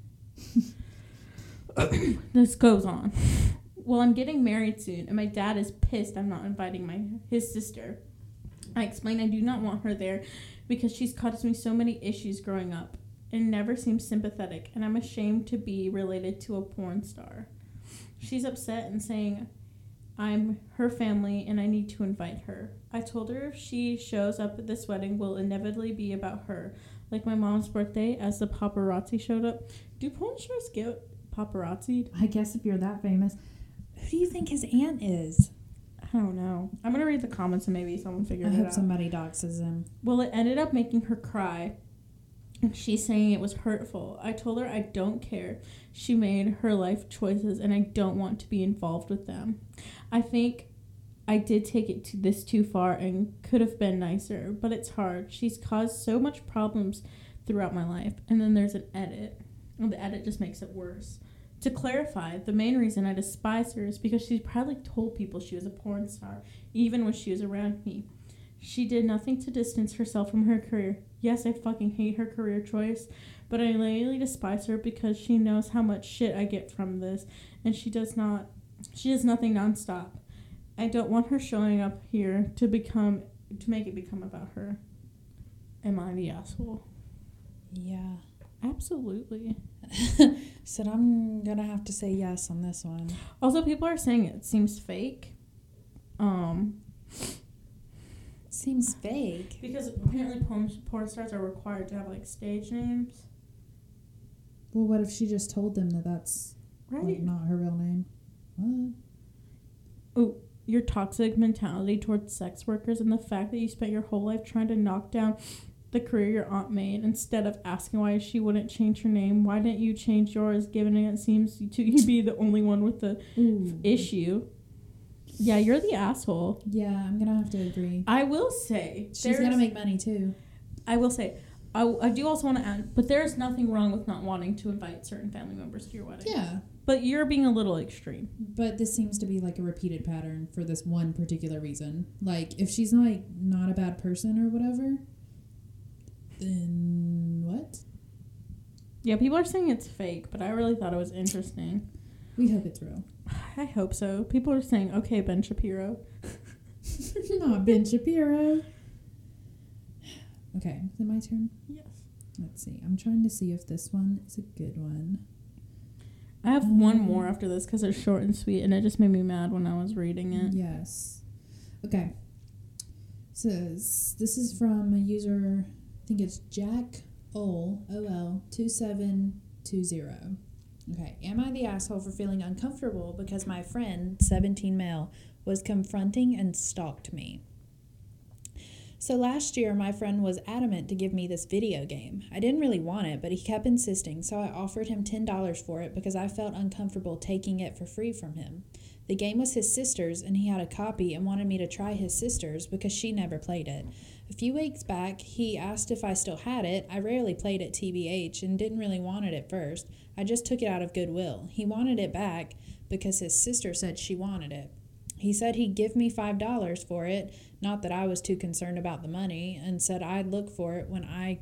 This goes on. Well, I'm getting married soon, and my dad is pissed I'm not inviting his sister. I explained I do not want her there because she's caused me so many issues growing up. and never seems sympathetic, and I'm ashamed to be related to a porn star. She's upset and saying I'm her family and I need to invite her. I told her if she shows up at this wedding, will inevitably be about her, like my mom's birthday as the paparazzi showed up. Do porn stars get paparazzi'd? I guess if you're that famous. Who do you think his aunt is? I don't know. I'm going to read the comments and maybe someone figures I it hope out. somebody doxes him. Well, it ended up making her cry. And she's saying it was hurtful. I told her I don't care. She made her life choices and I don't want to be involved with them. I think I did take it this too far and could have been nicer, but it's hard. She's caused so much problems throughout my life. And then there's an edit. And the edit just makes it worse. To clarify, the main reason I despise her is because she proudly told people she was a porn star, even when she was around me. She did nothing to distance herself from her career. Yes, I fucking hate her career choice, but I lately despise her because she knows how much shit I get from this, and she does nothing nonstop. I don't want her showing up here to make it become about her. Am I the asshole? Yeah. Absolutely. So I'm gonna have to say yes on this one. Also, people are saying it seems fake. Seems fake. Because apparently porn stars are required to have, like, stage names. Well, what if she just told them that that's like not her real name? What? Oh, your toxic mentality towards sex workers and the fact that you spent your whole life trying to knock down the career your aunt made instead of asking why she wouldn't change her name. Why didn't you change yours, given it seems to you be the only one with the issue? Yeah, you're the asshole. Yeah, I'm gonna have to agree. I will say She's gonna make money too. I will say I do also want to add, but there's nothing wrong with not wanting to invite certain family members to your wedding. Yeah. But you're being a little extreme. But this seems to be like a repeated pattern for this one particular reason. Like, if she's like not a bad person or whatever, then what? Yeah, people are saying it's fake, but I really thought it was interesting. We hope it's real. I hope so. People are saying, okay, Ben Shapiro. Not Ben Shapiro. Okay, is it my turn? Yes. Let's see. I'm trying to see if this one is a good one. I have one more after this because it's short and sweet, and it just made me mad when I was reading it. Yes. Okay. Says, this is from a user, I think it's Jack OL 2720. Okay. Am I the asshole for feeling uncomfortable because my friend, 17 male, was confronting and stalked me? So last year, my friend was adamant to give me this video game. I didn't really want it, but he kept insisting, so I offered him $10 for it because I felt uncomfortable taking it for free from him. The game was his sister's, and he had a copy and wanted me to try his sister's because she never played it. A few weeks back, he asked if I still had it. I rarely played it TBH and didn't really want it at first. I just took it out of goodwill. He wanted it back because his sister said she wanted it. He said he'd give me $5 for it, not that I was too concerned about the money, and said I'd look for it when I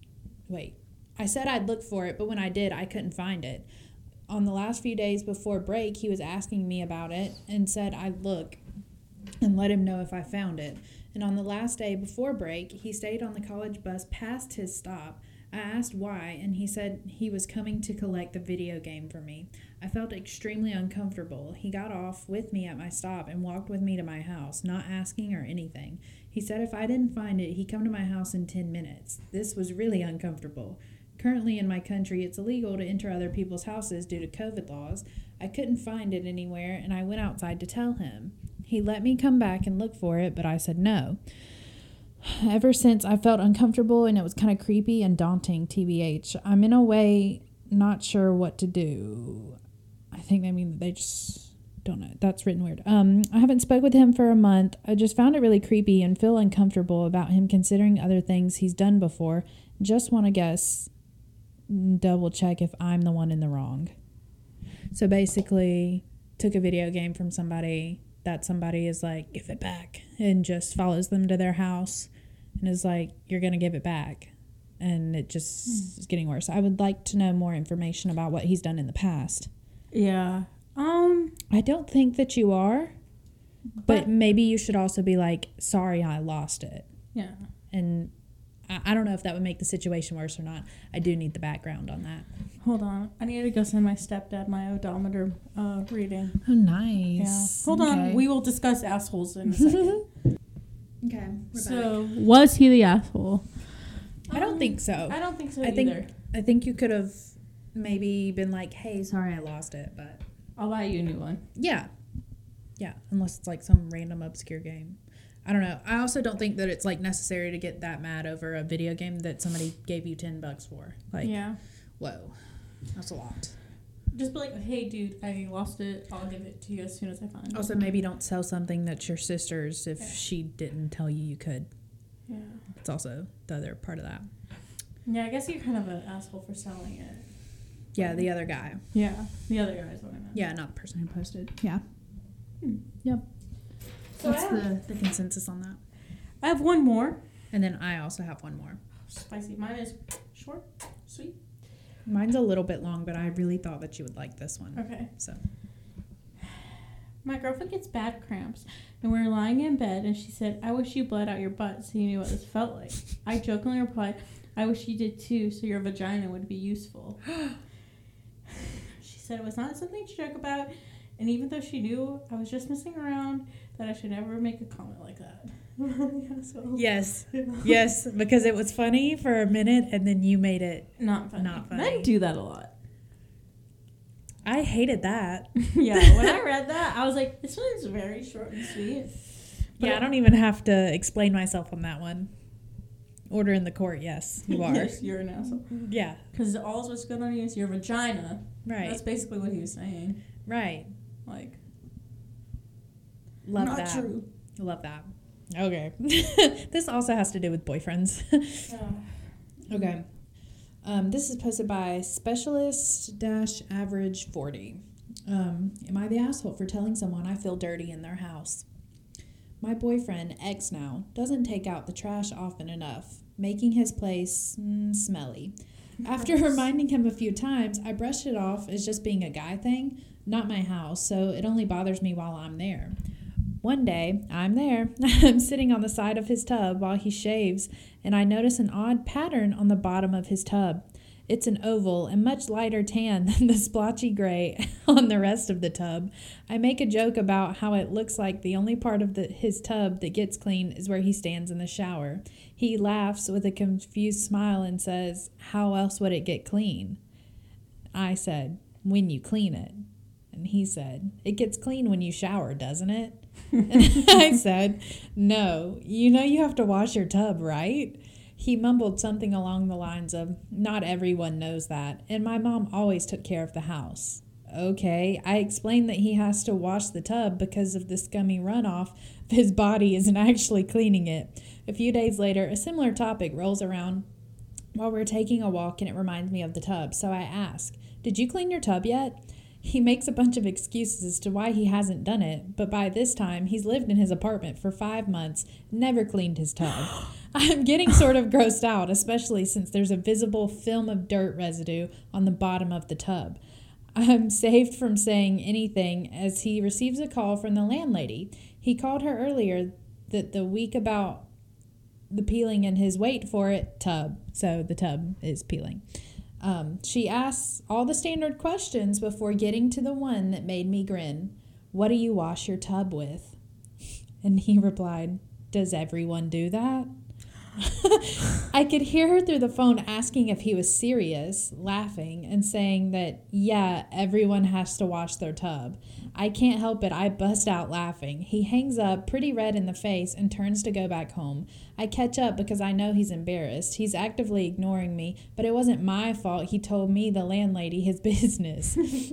said I'd look for it, but when I did, I couldn't find it. On the last few days before break, he was asking me about it and said I'd look and let him know if I found it. And on the last day before break, he stayed on the college bus past his stop. I asked why, and he said he was coming to collect the video game for me. I felt extremely uncomfortable. He got off with me at my stop and walked with me to my house, not asking or anything. He said if I didn't find it, he'd come to my house in 10 minutes. This was really uncomfortable. Currently in my country, it's illegal to enter other people's houses due to COVID laws. I couldn't find it anywhere, and I went outside to tell him. He let me come back and look for it, but I said no. Ever since, I felt uncomfortable, and it was kind of creepy and daunting, TBH. I'm in a way not sure what to do. I think they mean that they just don't know. That's written weird. I haven't spoke with him for a month. I just found it really creepy and feel uncomfortable about him considering other things he's done before. Just want to guess, double check if I'm the one in the wrong. So basically, took a video game from somebody that somebody is like, give it back, and just follows them to their house and is like, you're going to give it back. And it just is getting worse. I would like to know more information about what he's done in the past. Yeah. I don't think that you are, but maybe you should also be like, sorry, I lost it. Yeah. And I don't know if that would make the situation worse or not. I do need the background on that. Hold on. I need to go send my stepdad my odometer reading. Oh, nice. Yeah. Hold on. We will discuss assholes in a second. Okay. So, was he the asshole? I don't think so. I don't think so I either. think you could have maybe been like, hey, sorry I lost it, but I'll buy you a new one. yeah, unless it's like some random obscure game. I don't know. I also don't think that it's like necessary to get that mad over a video game that somebody gave you $10 for. Like, Yeah. whoa, that's a lot. Just be like, hey, dude, I lost it. I'll give it to you as soon as I find it. Also, maybe don't sell something that's your sister's if she didn't tell you could. Yeah. It's also the other part of that. Yeah, I guess you're kind of an asshole for selling it. Yeah, the other guy. Yeah. The other guy is what I meant. Yeah, not the person who posted. Yeah. Yep. So What's the consensus on that? I have one more. And then I also have one more. Spicy. Mine is short, sweet. Mine's a little bit long, but I really thought that you would like this one. Okay. So, My girlfriend gets bad cramps, and we were lying in bed, and she said, I wish you bled out your butt so you knew what this felt like. I jokingly replied, I wish you did too, so your vagina would be useful. She said it was not something to joke about, and even though she knew I was just messing around, that I should never make a comment like that. yes. Yes, because it was funny for a minute, and then you made it Not funny. not funny. Men do that a lot. I hated that. Yeah, when I read that, I was like, this one's very short and sweet. But Yeah, I don't even have to explain myself on that one. Order in the court, yes, you are. Yes, you're an asshole. Yeah, Because all what's going on is your vagina. right, That's basically what he was saying. right. Like, Love not that. true. Love that. Okay. This also has to do with boyfriends. Okay. This is posted by Specialist-Average40. Am I the asshole for telling someone I feel dirty in their house? My boyfriend, ex now, doesn't take out the trash often enough, making his place smelly. After reminding him a few times, I brushed it off as just being a guy thing, not my house, so it only bothers me while I'm there. One day, I'm there. I'm sitting on the side of his tub while he shaves, and I notice an odd pattern on the bottom of his tub. It's an oval and much lighter tan than the splotchy gray on the rest of the tub. I make a joke about how it looks like the only part of his tub that gets clean is where he stands in the shower. He laughs with a confused smile and says, "How else would it get clean?" I said, "When you clean it." And he said, "It gets clean when you shower, doesn't it?" And I said, "No, you know you have to wash your tub, right?" He mumbled something along the lines of, "Not everyone knows that, and my mom always took care of the house." Okay, I explained that he has to wash the tub because of the scummy runoff if his body isn't actually cleaning it. A few days later, a similar topic rolls around while we're taking a walk, and it reminds me of the tub, so I ask, "Did you clean your tub yet?" He makes a bunch of excuses as to why he hasn't done it, but by this time, he's lived in his apartment for 5 months, never cleaned his tub. I'm getting sort of grossed out, especially since there's a visible film of dirt residue on the bottom of the tub. I'm saved from saying anything as he receives a call from the landlady. He called her earlier the week about the peeling in his wait for it tub, so the tub is peeling. She asks all the standard questions before getting to the one that made me grin. "What do you wash your tub with?" And he replied, "Does everyone do that?" I could hear her through the phone asking if he was serious, laughing, and saying that, yeah, everyone has to wash their tub. I can't help it. I bust out laughing. He hangs up, pretty red in the face, and turns to go back home. I catch up because I know he's embarrassed. He's actively ignoring me, but it wasn't my fault he told me, the landlady, his business.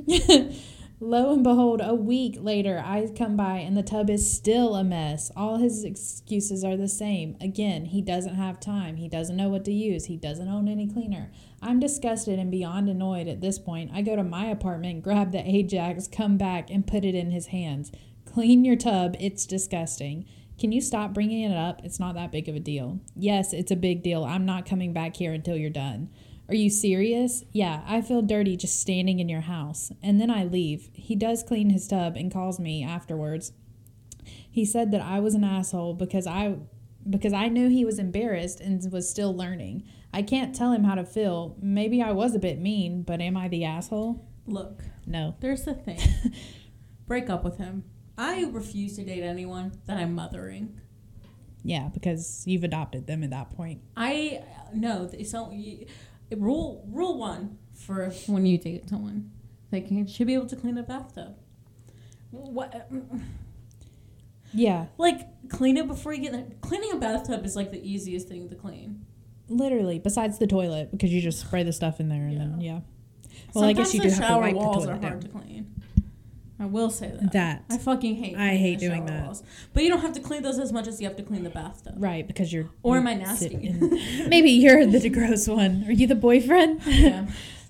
Lo and behold, a week later, I come by and the tub is still a mess. All his excuses are the same. Again, he doesn't have time. He doesn't know what to use. He doesn't own any cleaner. I'm disgusted and beyond annoyed at this point. I go to my apartment, grab the Ajax, come back, and put it in his hands. Clean your tub. It's disgusting. Can you stop bringing it up? It's not that big of a deal. Yes, it's a big deal. I'm not coming back here until you're done. Are you serious? Yeah, I feel dirty just standing in your house. And then I leave. He does clean his tub and calls me afterwards. He said that I was an asshole because I because I knew he was embarrassed and was still learning. I can't tell him how to feel. Maybe I was a bit mean, but am I the asshole? Look, No. there's the thing. Break up with him. I refuse to date anyone that I'm mothering. Yeah, because you've adopted them at that point. I no. So rule one for when you date someone, should be able to clean a bathtub. What? Yeah, Like clean it before you get there. Cleaning a bathtub is like the easiest thing to clean. literally. Besides the toilet, because you just spray the stuff in there and then Yeah. Well, I guess Sometimes you do the have to shower wipe the walls toilet are hard down. to clean. I will say that. That. I fucking hate. I cleaning hate the doing shower that. walls. But you don't have to clean those as much as you have to clean the bathtub. Right, because you're. Or am you I nasty? sit in- Maybe you're the gross one. Are you the boyfriend? Yeah.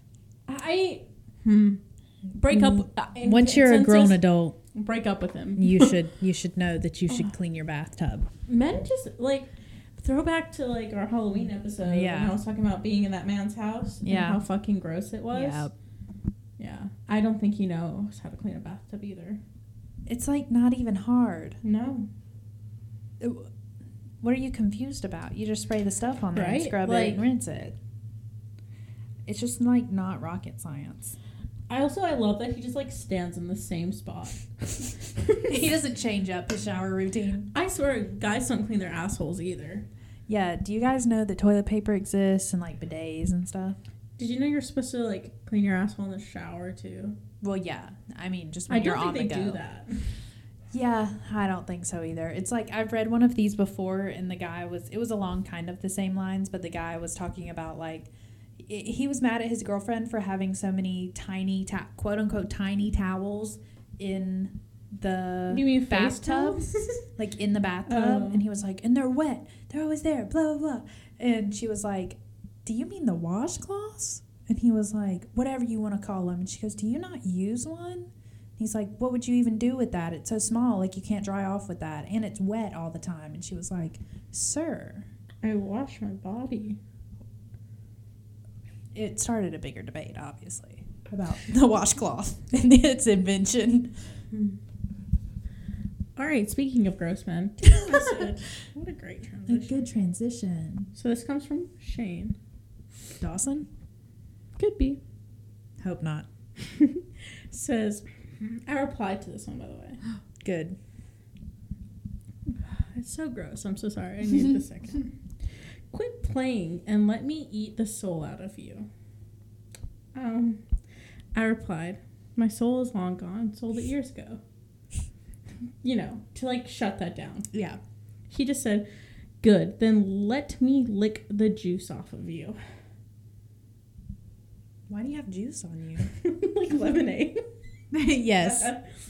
Break up. Once you're a grown adult, break up with him. you should know that you should clean your bathtub. Men just like throwback to like our Halloween episode. Yeah. When I was talking about being in that man's house. And Yeah. how fucking gross it was. Yeah. Yeah. I don't think he knows how to clean a bathtub either. It's like not even hard. No. What are you confused about? You just spray the stuff on there and Right? scrub Like- it and rinse it. It's just like not rocket science. I love that he just like stands in the same spot. He doesn't change up his shower routine. I swear, guys don't clean their assholes either. Yeah, do you guys know that toilet paper exists and like bidets and stuff? Did you know you're supposed to like clean your asshole in the shower too? Well, yeah. I mean, just when I you're don't on think the they go. do that. Yeah, I don't think so either. It's like I've read one of these before, and the guy it was along kind of the same lines, but the guy was talking about like he was mad at his girlfriend for having so many tiny quote unquote tiny towels in the You mean face bathtub, towels? like in the bathtub, Oh. and he was like, and they're wet, they're always there, blah blah blah, and she was like, do you mean the washcloths? And he was like, whatever you want to call them, and she goes, do you not use one? He's like, what would you even do with that? It's so small, like you can't dry off with that, and it's wet all the time. And she was like, sir. I wash my body. It started a bigger debate, obviously, about the washcloth and its invention. All right, speaking of gross men. What a great A transition. good transition. So this comes from Shane. Dawson? Could be. Hope not. Says, I replied to this one, by the way. Good. It's so gross. I'm so sorry. I needed a second. Quit playing and let me eat the soul out of you. I replied, my soul is long gone. Sold it years ago. You know, to like shut that down. Yeah. He just said, good, then let me lick the juice off of you. Why do you have juice on you? Like lemonade. Yes.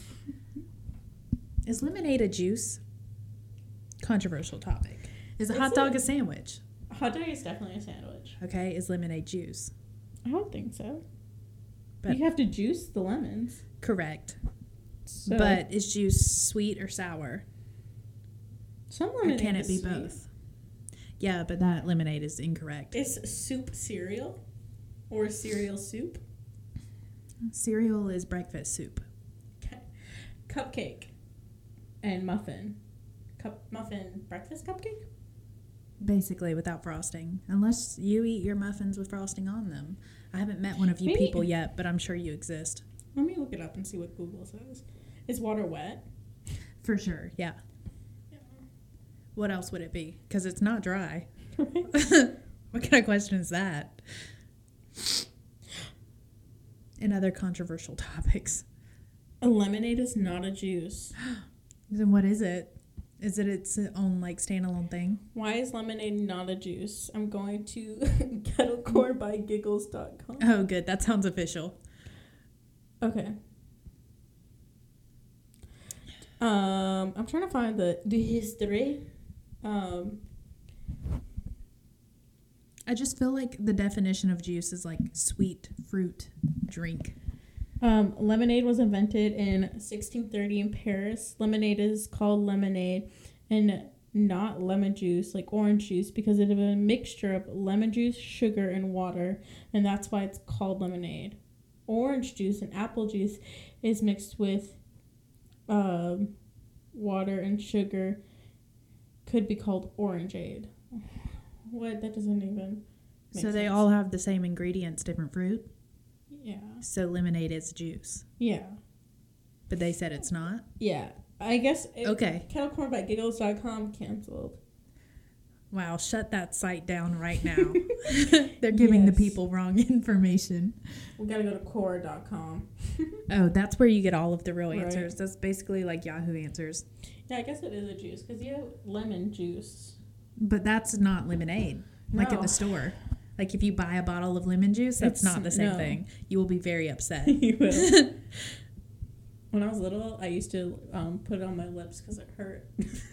Is lemonade a juice? Controversial topic. Is a Is hot dog it? a sandwich? Hot dog is definitely a sandwich. Okay, is lemonade juice? I don't think so. But- You have to juice the lemons. Correct. So But is juice sweet or sour? some Or lemonade can it is be sweet. both? Yeah, but that lemonade is incorrect. Is soup cereal? Or cereal soup? Cereal is breakfast soup. Okay. Cupcake and muffin. Muffin breakfast cupcake? Basically without frosting. Unless you eat your muffins with frosting on them. I haven't met one of you Maybe- people yet, but I'm sure you exist. Let me look it up and see what Google says. Is water wet? For sure, yeah. What else would it be? Because it's not dry. What kind of question is that? And other controversial topics. A lemonade is not a juice. Then what is it? Is it its own like standalone thing? Why is lemonade not a juice? I'm going to kettlecore by giggles.com. Oh, good. That sounds official. Okay. I'm trying to find the history. I just feel like the definition of juice is like sweet fruit drink. Lemonade was invented in 1630 in Paris. Lemonade is called lemonade and not lemon juice, like orange juice, because it is a mixture of lemon juice, sugar, and water, and that's why it's called lemonade. Orange juice and apple juice is mixed with water and sugar could be called orangeade. What? That doesn't even make So they sense. all have the same ingredients, different fruit. Yeah. So lemonade is juice. Yeah. But they said it's not. Yeah. I guess. Okay. Kettlecorn.giggles.com canceled. Wow, shut that site down right now. They're giving the Yes. people wrong information. We gotta go to Quora.com. Oh, that's where you get all of the real Right. answers. That's basically like Yahoo Answers. Yeah, I guess it is a juice because you have lemon juice. But that's not lemonade, like in No. the store. Like if you buy a bottle of lemon juice, that's It's- not the same no. thing. You will be very upset. You will. When I was little, I used to put it on my lips because it hurt.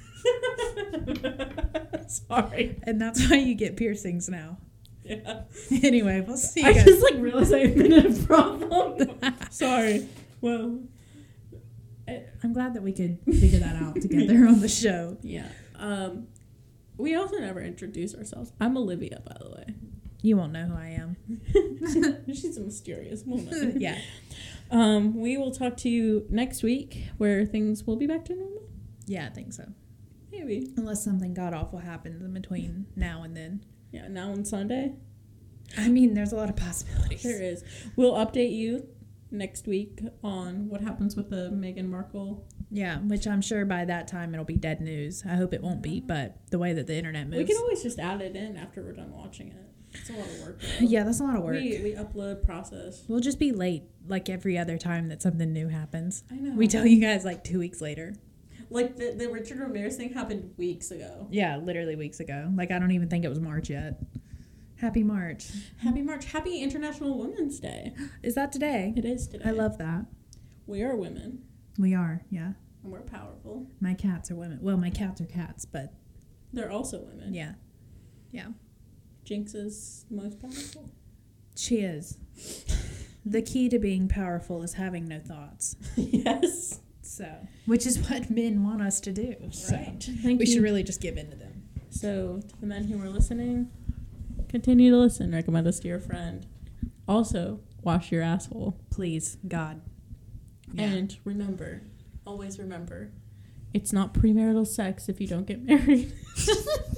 Sorry. And that's why you get piercings now. Yeah. Anyway, we'll see you I guys. just like realized I've been in a problem. Sorry. Well, I'm glad that we could figure that out together on the show. yeah. We also never introduce ourselves. I'm Olivia, by the way. You won't know who I am. She's a mysterious woman. Yeah. We will talk to you next week where things will be back to normal. Yeah, I think so. Maybe. Unless something god awful happens in between now and then. Yeah, now on Sunday. I mean, there's a lot of possibilities. There is. We'll update you next week on what happens with the Meghan Markle. Yeah, which I'm sure by that time it'll be dead news. I hope it won't be, but the way that the internet moves. We can always just add it in after we're done watching it. It's a lot of work. Though. Yeah, that's a lot of work. We upload, process. We'll just be late, like every other time that something new happens. I know. We tell you guys like 2 weeks later. Like the Richard Ramirez thing happened weeks ago. Yeah, literally weeks ago. Like I don't even think it was March yet. Happy March. Happy March. Happy International Women's Day. Is that today? It is today. I love that. We are women. We are, yeah. And we're powerful. My cats are women. Well, my cats are cats, but They're also women. yeah. Yeah. Jinx is most powerful. She is. The key to being powerful is having no thoughts. Yes. So, which is what men want us to do. So Right. Thank we you. should really just give in to them. So, to the men who are listening, continue to listen. Recommend us to your friend. Also, wash your asshole. Please, God. Yeah. And remember, always remember, it's not premarital sex if you don't get married.